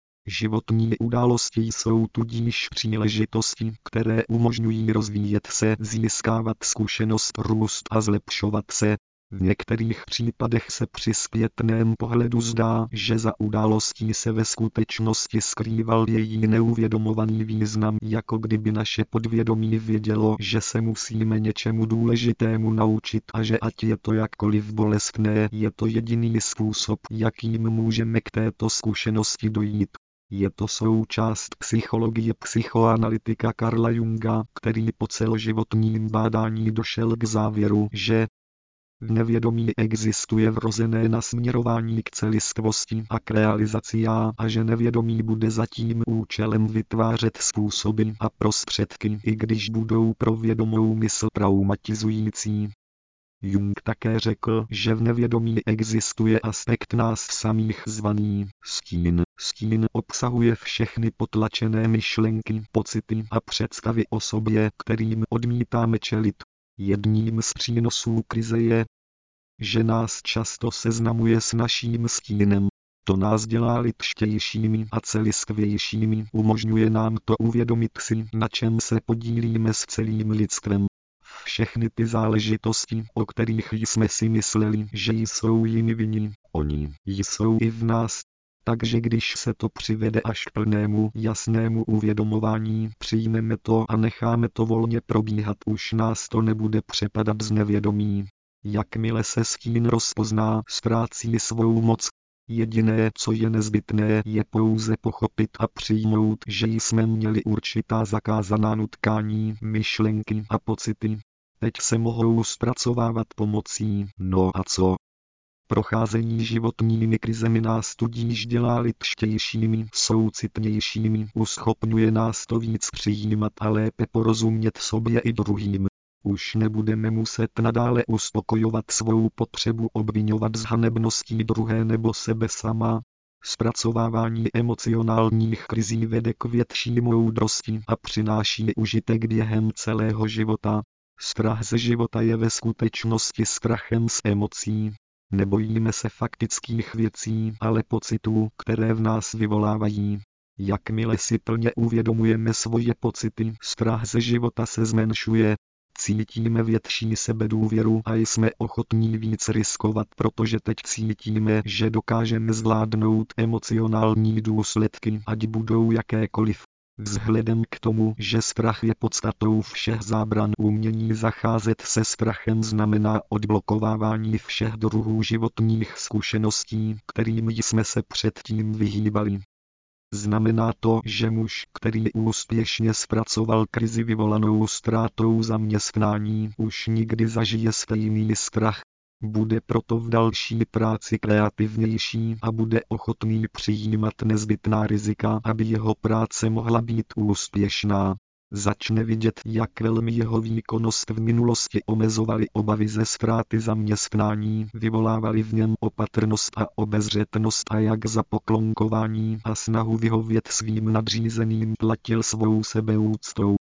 Životní události jsou tudíž příležitosti, které umožňují rozvíjet se, získávat zkušenost, růst a zlepšovat se. V některých případech se při zpětném pohledu zdá, že za událostí se ve skutečnosti skrýval její neuvědomovaný význam, jako kdyby naše podvědomí vědělo, že se musíme něčemu důležitému naučit a že ať je to jakkoliv bolestné, je to jediný způsob, jakým můžeme k této zkušenosti dojít. Je to součást psychologie psychoanalytika Carla Junga, který po celoživotním bádání došel k závěru, že v nevědomí existuje vrozené nasměrování k celistvosti a k realizaci já a že nevědomí bude za tím účelem vytvářet způsoby a prostředky, i když budou pro vědomou mysl traumatizující. Jung také řekl, že v nevědomí existuje aspekt nás samých zvaný stín. Stín obsahuje všechny potlačené myšlenky, pocity a představy o sobě, kterým odmítáme čelit. Jedním z přínosů krize je, že nás často seznamuje s naším stínem. To nás dělá lidštějšími a celistvějšími, umožňuje nám to uvědomit si, na čem se podílíme s celým lidstvem. Všechny ty záležitosti, o kterých jsme si mysleli, že jsou jimi vinni, oni jsou i v nás. Takže když se to přivede až k plnému, jasnému uvědomování, přijmeme to a necháme to volně probíhat, už nás to nebude přepadat z nevědomí. Jakmile se stín rozpozná, ztrácí svou moc. Jediné, co je nezbytné, je pouze pochopit a přijmout, že jsme měli určitá zakázaná nutkání, myšlenky a pocity. Teď se mohou zpracovávat pomocí, no a co? Procházení životními krizemi nás tudíž dělá lidštějšími, soucitnějšími, uschopňuje nás to víc přijímat a lépe porozumět sobě i druhým. Už nebudeme muset nadále uspokojovat svou potřebu obvinovat z hanebností druhé nebo sebe sama. Zpracovávání emocionálních krizí vede k větší moudrosti a přináší užitek během celého života. Strach ze života je ve skutečnosti strachem z emocí. Nebojíme se faktických věcí, ale pocitů, které v nás vyvolávají. Jakmile si plně uvědomujeme svoje pocity, strach ze života se zmenšuje. Cítíme větší sebedůvěru a jsme ochotní víc riskovat, protože teď cítíme, že dokážeme zvládnout emocionální důsledky, ať budou jakékoliv. Vzhledem k tomu, že strach je podstatou všech zábran, umění zacházet se strachem znamená odblokovávání všech druhů životních zkušeností, kterým jsme se předtím vyhýbali. Znamená to, že muž, který úspěšně zpracoval krizi vyvolanou ztrátou zaměstnání, už nikdy zažije stejný strach. Bude proto v další práci kreativnější a bude ochotný přijímat nezbytná rizika, aby jeho práce mohla být úspěšná. Začne vidět, jak velmi jeho výkonnost v minulosti omezovaly obavy ze ztráty zaměstnání, vyvolávaly v něm opatrnost a obezřetnost a jak za poklonkování a snahu vyhovět svým nadřízeným platil svou sebeúctou.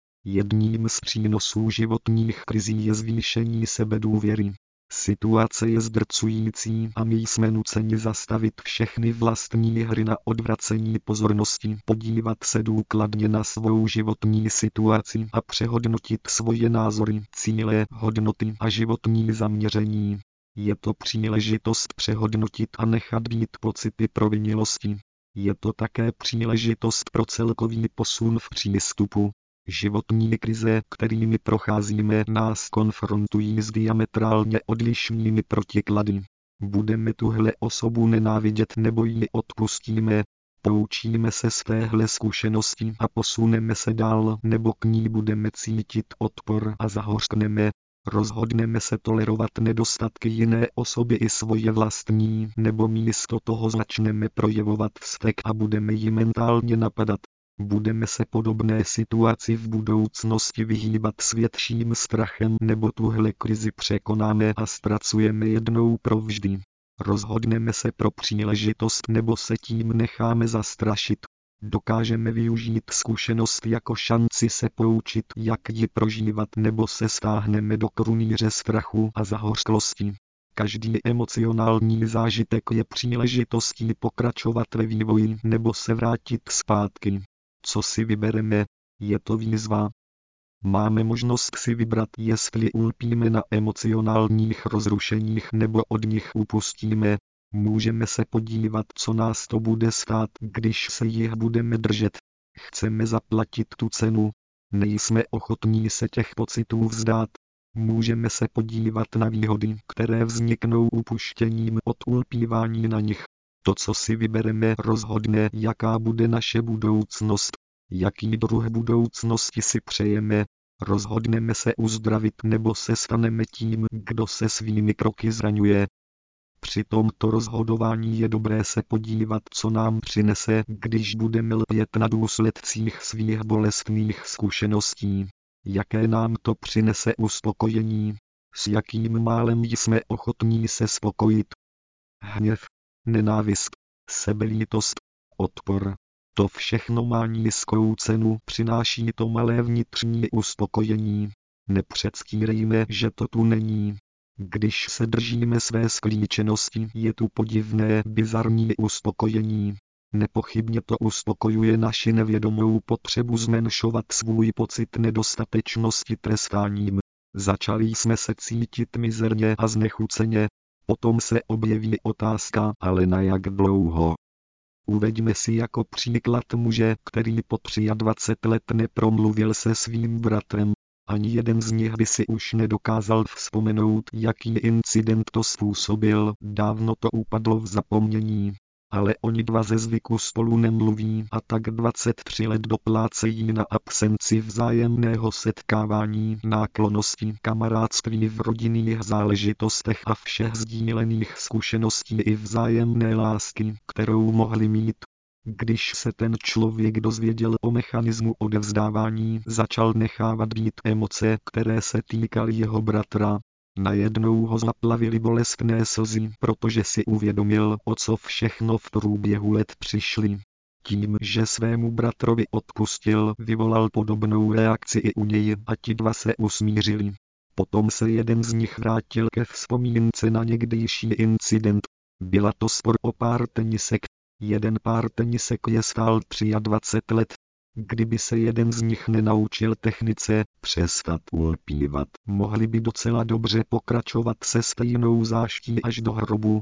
Jedním z přínosů životních krizí je zvýšení sebedůvěry. Situace je zdrcující a my jsme nuceni zastavit všechny vlastní hry na odvracení pozornosti, podívat se důkladně na svou životní situaci a přehodnotit svoje názory, cíle, hodnoty a životní zaměření. Je to příležitost přehodnotit a nechat být pocity provinilisti. Je to také příležitost pro celkový posun v přístupu. Životní krize, kterými procházíme, nás konfrontují s diametrálně odlišnými protiklady. Budeme tuhle osobu nenávidět nebo ji odpustíme, poučíme se z téhle zkušenosti a posuneme se dál, nebo k ní budeme cítit odpor a zahořkneme. Rozhodneme se tolerovat nedostatky jiné osoby i svoje vlastní, nebo místo toho začneme projevovat vztek a budeme ji mentálně napadat. Budeme se podobné situaci v budoucnosti vyhýbat s větším strachem, nebo tuhle krizi překonáme a zpracujeme jednou provždy. Rozhodneme se pro příležitost nebo se tím necháme zastrašit. Dokážeme využít zkušenost jako šanci se poučit, jak ji prožívat, nebo se stáhneme do krunýře strachu a zahořklosti. Každý emocionální zážitek je příležitostí pokračovat ve vývoji nebo se vrátit zpátky. Co si vybereme, je to výzva. Máme možnost si vybrat, jestli ulpíme na emocionálních rozrušeních nebo od nich upustíme. Můžeme se podívat, co nás to bude stát, když se jich budeme držet. Chceme zaplatit tu cenu. Nejsme ochotní se těch pocitů vzdát. Můžeme se podívat na výhody, které vzniknou upuštěním od ulpívání na nich. To, co si vybereme, rozhodne, jaká bude naše budoucnost. Jaký druh budoucnosti si přejeme. Rozhodneme se uzdravit nebo se staneme tím, kdo se svými kroky zraňuje. Při tomto rozhodování je dobré se podívat, co nám přinese, když budeme lpět na důsledcích svých bolestných zkušeností. Jaké nám to přinese uspokojení. S jakým málem jsme ochotní se spokojit. Hněv, nenávist, sebelítost, odpor. To všechno má nízkou cenu, přináší to malé vnitřní uspokojení. Nepředstírejme, že to tu není. Když se držíme své sklíčenosti, je tu podivné, bizarní uspokojení. Nepochybně to uspokojuje naši nevědomou potřebu zmenšovat svůj pocit nedostatečnosti trestáním. Začali jsme se cítit mizerně a znechuceně. Potom se objeví otázka, ale na jak dlouho? Uveďme si jako příklad muže, který po dvacet tři let nepromluvil se svým bratrem. Ani jeden z nich by si už nedokázal vzpomenout, jaký incident to způsobil, dávno to upadlo v zapomnění. Ale oni dva ze zvyku spolu nemluví a tak dvacet tři let doplácejí na absenci vzájemného setkávání, náklonnosti, kamarádství v rodinných záležitostech a všech sdílených zkušeností i vzájemné lásky, kterou mohli mít. Když se ten člověk dozvěděl o mechanismu odevzdávání, začal nechávat být emoce, které se týkaly jeho bratra. Najednou ho zaplavily bolestné slzy, protože si uvědomil, o co všechno v průběhu let přišli. Tím, že svému bratrovi odpustil, vyvolal podobnou reakci i u něj a ti dva se usmířili. Potom se jeden z nich vrátil ke vzpomínce na někdejší incident. Byla to spor o pár tenisek. Jeden pár tenisek je stál dvacet tři let. Kdyby se jeden z nich nenaučil technice přestat ulpívat, mohli by docela dobře pokračovat se stejnou záští až do hrobu.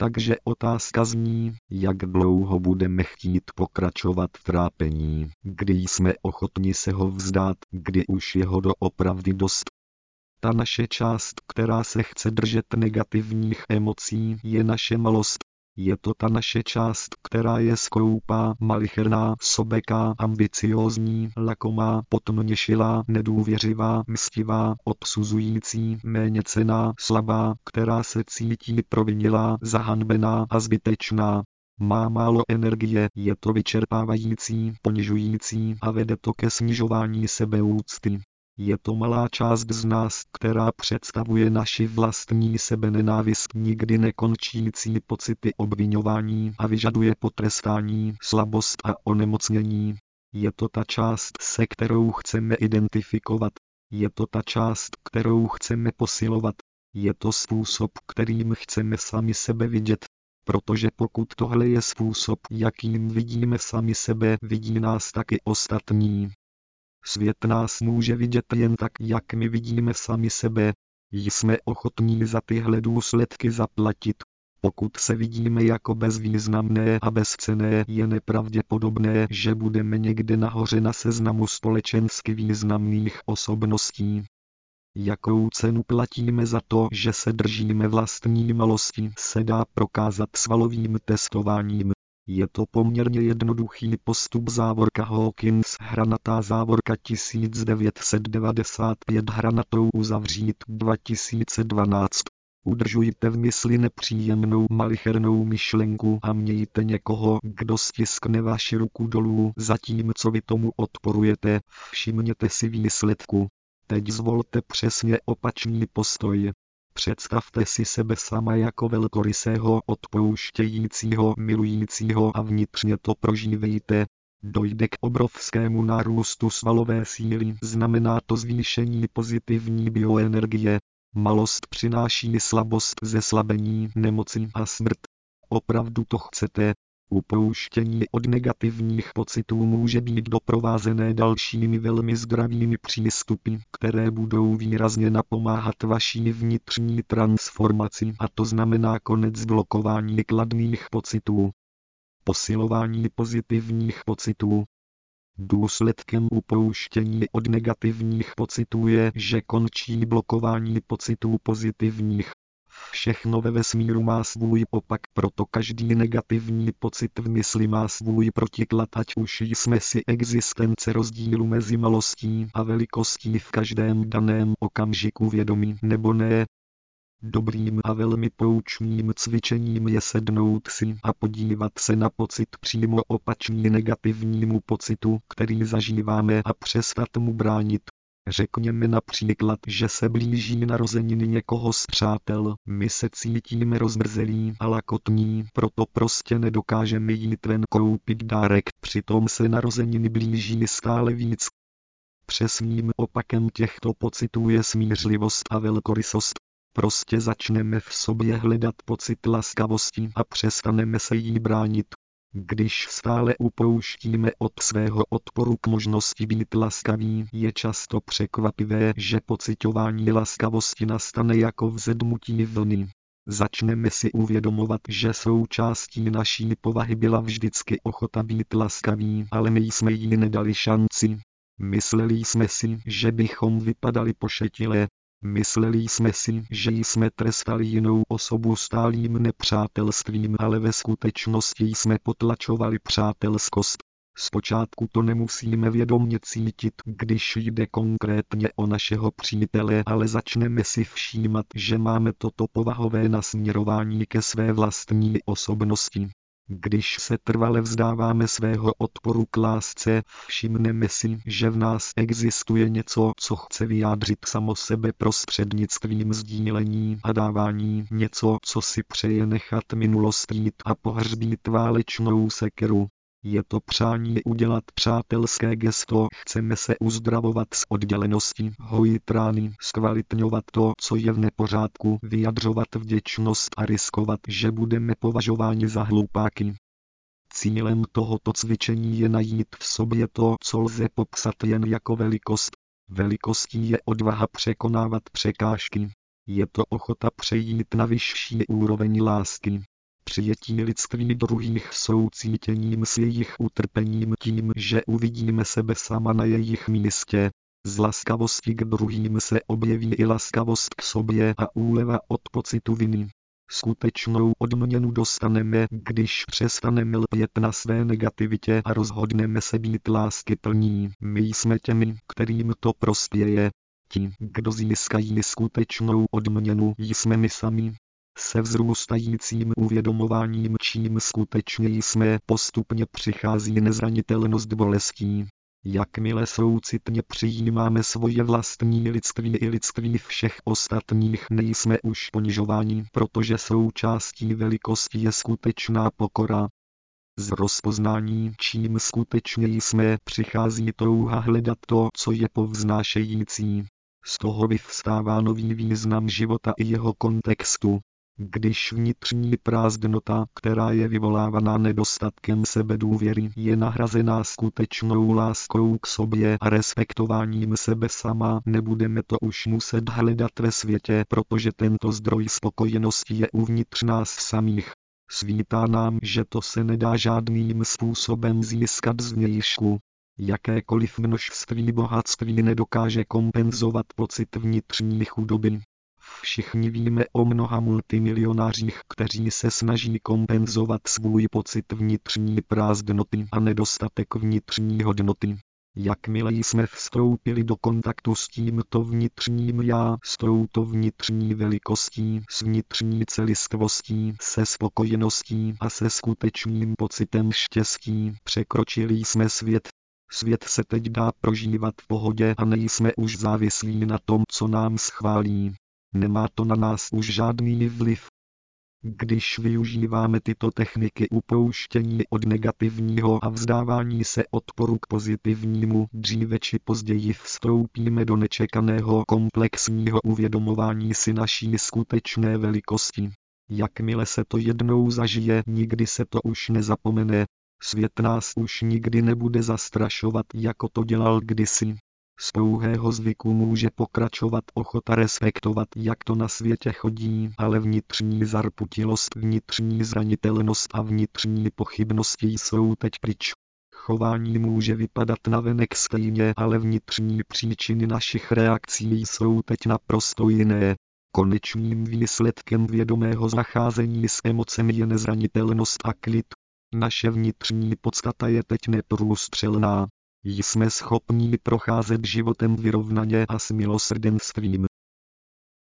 Takže otázka zní, jak dlouho budeme chtít pokračovat v trápení, kdy jsme ochotni se ho vzdát, kdy už je ho doopravdy dost. Ta naše část, která se chce držet negativních emocí, je naše malost. Je to ta naše část, která je skoupá, malicherná, sobeká, ambiciózní, lakomá, potměšilá, nedůvěřivá, mstivá, odsuzující, méněcenná, slabá, která se cítí provinilá, zahanbená a zbytečná. Má málo energie, je to vyčerpávající, ponižující a vede to ke snižování sebeúcty. Je to malá část z nás, která představuje naši vlastní sebenenávist, nikdy nekončící pocity obviňování a vyžaduje potrestání, slabost a onemocnění. Je to ta část, se kterou chceme identifikovat. Je to ta část, kterou chceme posilovat. Je to způsob, kterým chceme sami sebe vidět. Protože pokud tohle je způsob, jakým vidíme sami sebe, vidí nás taky ostatní. Svět nás může vidět jen tak, jak my vidíme sami sebe. Jsme ochotní za tyhle důsledky zaplatit. Pokud se vidíme jako bezvýznamné a bezcenné, je nepravděpodobné, že budeme někde nahoře na seznamu společensky významných osobností. Jakou cenu platíme za to, že se držíme vlastní malosti, se dá prokázat svalovým testováním. Je to poměrně jednoduchý postup závorka Hawkins hranatá závorka tisíc devět set devadesát pět hranatou uzavřít dva tisíce dvanáct. Udržujte v mysli nepříjemnou malichernou myšlenku a mějte někoho, kdo stiskne vaši ruku dolů, zatímco vy tomu odporujete, všimněte si výsledku. Teď zvolte přesně opačný postoj. Představte si sebe sama jako velkorysého, odpouštějícího, milujícího a vnitřně to prožívejte. Dojde k obrovskému nárůstu svalové síly, znamená to zvýšení pozitivní bioenergie. Malost přináší slabost, zeslabení, nemoci a smrt. Opravdu to chcete? Upouštění od negativních pocitů může být doprovázené dalšími velmi zdravými přístupy, které budou výrazně napomáhat vaší vnitřní transformaci, a to znamená konec blokování kladných pocitů. Posilování pozitivních pocitů. Důsledkem upouštění od negativních pocitů je, že končí blokování pocitů pozitivních. Všechno ve vesmíru má svůj opak, proto každý negativní pocit v mysli má svůj protiklad, ať už jsme si existence rozdílu mezi malostí a velikostí v každém daném okamžiku vědomí nebo ne. Dobrým a velmi poučným cvičením je sednout si a podívat se na pocit přímo opačný negativnímu pocitu, který zažíváme, a přestat mu bránit. Řekněme například, že se blíží narozeniny někoho z přátel, my se cítíme rozmrzelí a lakotní, proto prostě nedokážeme jít ven koupit dárek, přitom se narozeniny blíží stále víc. Přesným opakem těchto pocitů je smířlivost a velkorysost. Prostě začneme v sobě hledat pocit laskavosti a přestaneme se jí bránit. Když stále upouštíme od svého odporu k možnosti být laskavý, je často překvapivé, že pociťování laskavosti nastane jako vzedmutí vlny. Začneme si uvědomovat, že součástí naší povahy byla vždycky ochota být laskaví, ale my jsme jí nedali šanci. Mysleli jsme si, že bychom vypadali pošetilé. Mysleli jsme si, že jsme trestali jinou osobu stálým nepřátelstvím, ale ve skutečnosti jsme potlačovali přátelskost. Zpočátku to nemusíme vědomě cítit, když jde konkrétně o našeho přítele, ale začneme si všímat, že máme toto povahové nasměrování ke své vlastní osobnosti. Když se trvale vzdáváme svého odporu k lásce, všimneme si, že v nás existuje něco, co chce vyjádřit samo sebe prostřednictvím sdílení a dávání, něco, co si přeje nechat minulost jít a pohřbít válečnou sekeru. Je to přání udělat přátelské gesto, chceme se uzdravovat z oddělenosti, hojit rány, zkvalitňovat to, co je v nepořádku, vyjadřovat vděčnost a riskovat, že budeme považováni za hlupáky. Cílem tohoto cvičení je najít v sobě to, co lze popsat jen jako velikost. Velikostí je odvaha překonávat překážky. Je to ochota přejít na vyšší úroveň lásky. přijetí lidství druhých soucítěním s jejich utrpením tím, že uvidíme sebe sama na jejich místě. Z laskavosti k druhým se objeví i laskavost k sobě a úleva od pocitu viny. Skutečnou odměnu dostaneme, když přestaneme lpět na své negativitě a rozhodneme se být láskyplní. My jsme těmi, kterým to prospěje. Ti, kdo získají skutečnou odměnu, jsme my sami. Se vzrůstajícím uvědomováním, čím skutečně jsme, postupně přichází nezranitelnost bolestí. Jakmile soucitně přijímáme svoje vlastní lidství i lidství všech ostatních, nejsme už ponižováni, protože součástí velikosti je skutečná pokora. Z rozpoznání, čím skutečně jsme, přichází touha hledat to, co je povznášející. Z toho vyvstává nový význam života i jeho kontextu. Když vnitřní prázdnota, která je vyvolávaná nedostatkem sebedůvěry, je nahrazená skutečnou láskou k sobě a respektováním sebe sama, nebudeme to už muset hledat ve světě, protože tento zdroj spokojenosti je uvnitř nás samých. Svítá nám, že to se nedá žádným způsobem získat zvnějšku. Jakékoliv množství bohatství nedokáže kompenzovat pocit vnitřní chudoby. Všichni víme o mnoha multimilionářích, kteří se snaží kompenzovat svůj pocit vnitřní prázdnoty a nedostatek vnitřní hodnoty. Jakmile jsme vstoupili do kontaktu s tímto vnitřním já, s touto vnitřní velikostí, s vnitřní celistvostí, se spokojeností a se skutečným pocitem štěstí, překročili jsme svět. Svět se teď dá prožívat v pohodě a nejsme už závislí na tom, co nám schválí. Nemá to na nás už žádný vliv. Když využíváme tyto techniky upouštění od negativního a vzdávání se odporu k pozitivnímu, dříve či později vstoupíme do nečekaného komplexního uvědomování si naší skutečné velikosti. Jakmile se to jednou zažije, nikdy se to už nezapomene. Svět nás už nikdy nebude zastrašovat, jako to dělal kdysi. Z pouhého zvyku může pokračovat ochota respektovat, jak to na světě chodí, ale vnitřní zarputilost, vnitřní zranitelnost a vnitřní pochybnosti jsou teď pryč. Chování může vypadat navenek stejně, ale vnitřní příčiny našich reakcí jsou teď naprosto jiné. Konečným výsledkem vědomého zacházení s emocemi je nezranitelnost a klid. Naše vnitřní podstata je teď neprůstřelná. Jsme schopni procházet životem vyrovnaně a s milosrdenstvím.